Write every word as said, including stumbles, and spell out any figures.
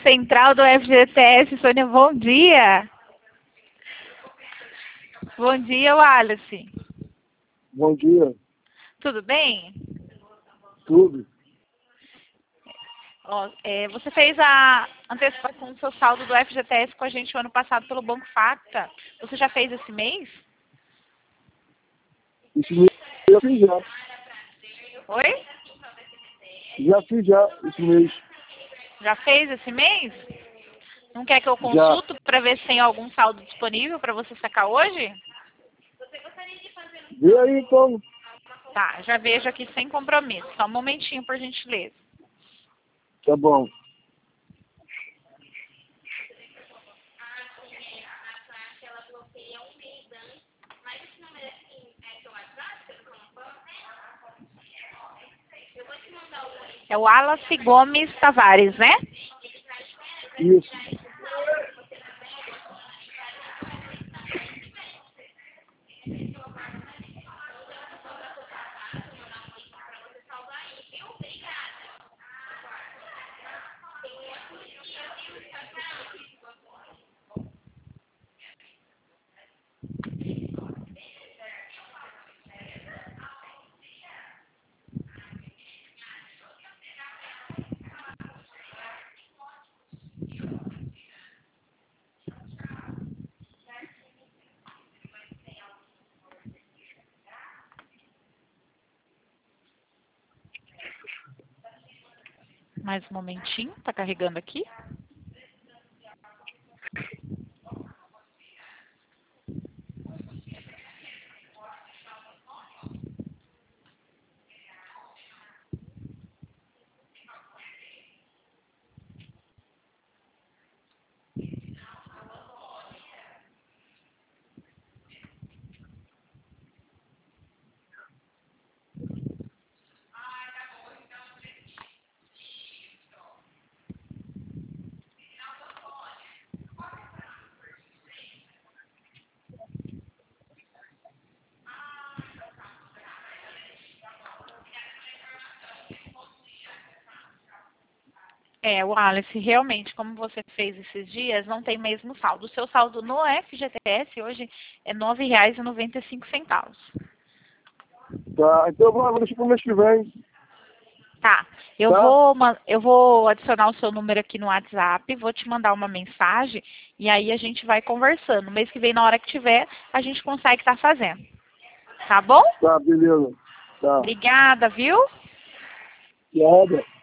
Central do F G T S, Sônia, bom dia. Bom dia, Wallace. Bom dia. Tudo bem? Tudo. Ó, é, você fez a antecipação do seu saldo do F G T S com a gente o ano passado pelo Banco Facta. Você já fez esse mês? Esse mês eu já fiz já. Oi? Já fiz já esse mês. Já fez esse mês? Não quer que eu consulto para ver se tem algum saldo disponível para você sacar hoje? Vê aí então. Tá, já vejo aqui sem compromisso. Só um momentinho, por gentileza. Tá bom. É o Wallace Gomes Tavares, né? Isso. Mais um momentinho, tá carregando aqui. É, Wallace, realmente, como você fez esses dias, não tem mesmo saldo. O seu saldo no F G T S hoje é nove reais e noventa e cinco centavos. Tá. Então eu vou deixar pro mês que vem. Tá, eu, Tá? vou, ma- eu vou adicionar o seu número aqui no WhatsApp, vou te mandar uma mensagem e aí a gente vai conversando. Mês que vem, na hora que tiver, a gente consegue estar fazendo. Tá bom? Tá, beleza. Tá. Obrigada, viu? Nada.